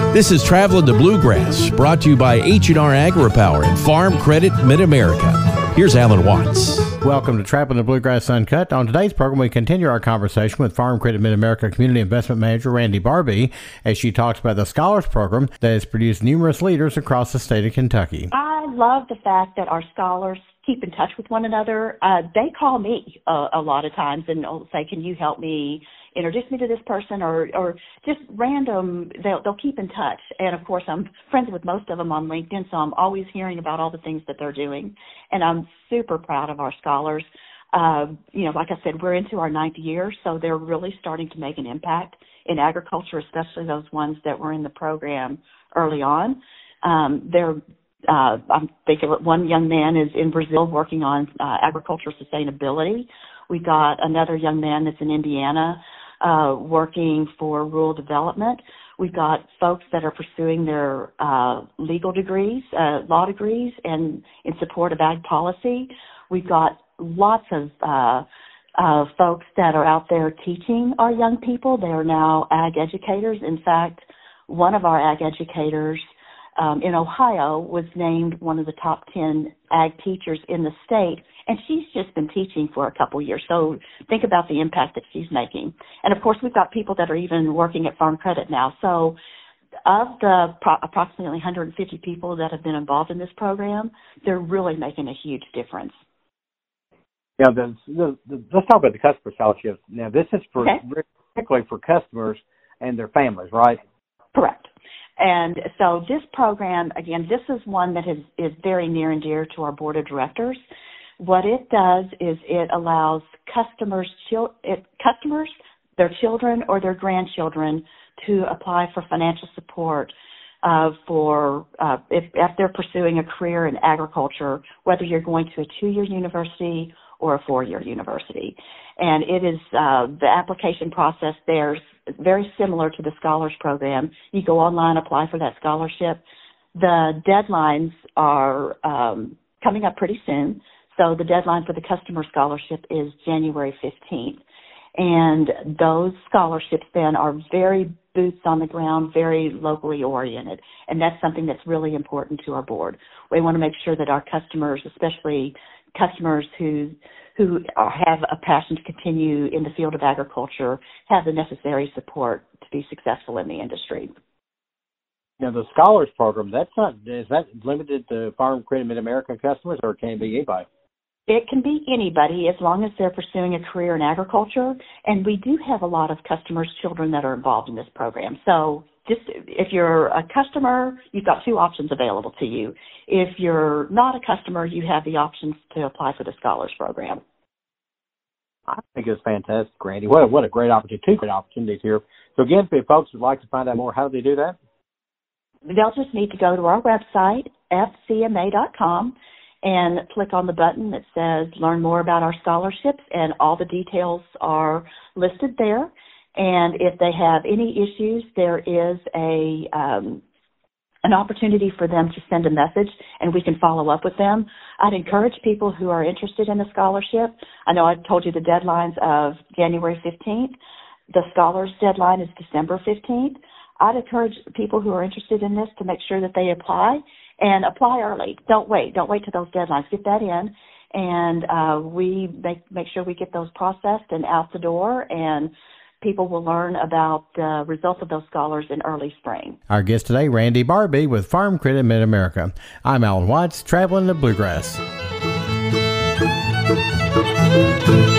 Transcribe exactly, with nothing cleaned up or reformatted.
This is Traveling the Bluegrass, brought to you by H and R AgriPower and Farm Credit Mid-America. Here's Alan Watts. Welcome to Traveling the Bluegrass Uncut. On today's program, we continue our conversation with Farm Credit Mid-America Community Investment Manager Randy Barbee as she talks about the Scholars Program that has produced numerous leaders across the state of Kentucky. I love the fact that our scholars keep in touch with one another. Uh, they call me uh, a lot of times and will say, can you help me introduce me to this person, or, or just random, they'll, they'll keep in touch. And, of course, I'm friends with most of them on LinkedIn, so I'm always hearing about all the things that they're doing. And I'm super proud of our scholars. Uh, you know, like I said, we're into our ninth year, so they're really starting to make an impact in agriculture, especially those ones that were in the program early on. Um, they're Uh, I'm thinking one young man is in Brazil working on uh, agricultural sustainability. We got another young man that's in Indiana uh, working for rural development. We've got folks that are pursuing their uh, legal degrees, uh, law degrees, and in support of ag policy. We've got lots of uh, uh, folks that are out there teaching our young people. They are now ag educators. In fact, one of our ag educators Um, in Ohio was named one of the top ten ag teachers in the state, and she's just been teaching for a couple years. So think about the impact that she's making. And, of course, we've got people that are even working at Farm Credit now. So of the pro- approximately one hundred fifty people that have been involved in this program, they're really making a huge difference. Now, the, the, the, let's talk about the customer scholarships. Now, this is for okay. particularly for customers and their families, right? Correct. And so this program, again, this is one that is, is very near and dear to our board of directors. What it does is it allows customers, chil- it, customers, their children or their grandchildren to apply for financial support uh, for uh, if, if they're pursuing a career in agriculture, whether you're going to a two-year university or a four-year university. And it is uh, the application process there is very similar to the Scholars Program. You go online, apply for that scholarship. The deadlines are um, coming up pretty soon. So the deadline for the customer scholarship is January fifteenth. And those scholarships then are very boots on the ground, very locally oriented. And that's something that's really important to our board. We want to make sure that our customers, especially customers who who have a passion to continue in the field of agriculture, have the necessary support to be successful in the industry. Now, the Scholars Program, that's not, is that limited to Farm Credit Mid-America customers, or can it be anybody? It can be anybody as long as they're pursuing a career in agriculture. And we do have a lot of customers' children that are involved in this program. So just if you're a customer, you've got two options available to you. If you're not a customer, you have the options to apply for the Scholars Program. I think it's fantastic, Randy. What a, what a great opportunity, two great opportunities here. So again, if folks would like to find out more, how do they do that? They'll just need to go to our website, f c m a dot com, and click on the button that says Learn More About Our Scholarships, and all the details are listed there. And if they have any issues, there is a um, an opportunity for them to send a message, and we can follow up with them. I'd encourage people who are interested in the scholarship. I know I told you the deadlines of January fifteenth. The scholars deadline is December fifteenth. I'd encourage people who are interested in this to make sure that they apply, and apply early. Don't wait. Don't wait to those deadlines. Get that in, and uh, we make, make sure we get those processed and out the door, and people will learn about the results of those scholars in early spring. Our guest today, Randy Barbee with Farm Credit Mid-America. I'm Alan Watts, Traveling the Bluegrass.